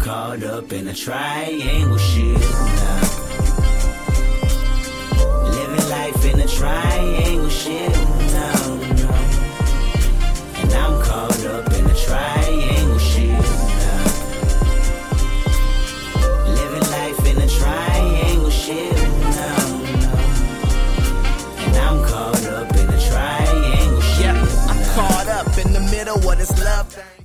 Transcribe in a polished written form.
caught up in a triangle shit now. Living life in a triangle shit now, no. And I'm caught up in a triangle shit now. Living life in a triangle shit now, no. And I'm caught up in a triangle shit now. I'm caught up in the middle of this love thing.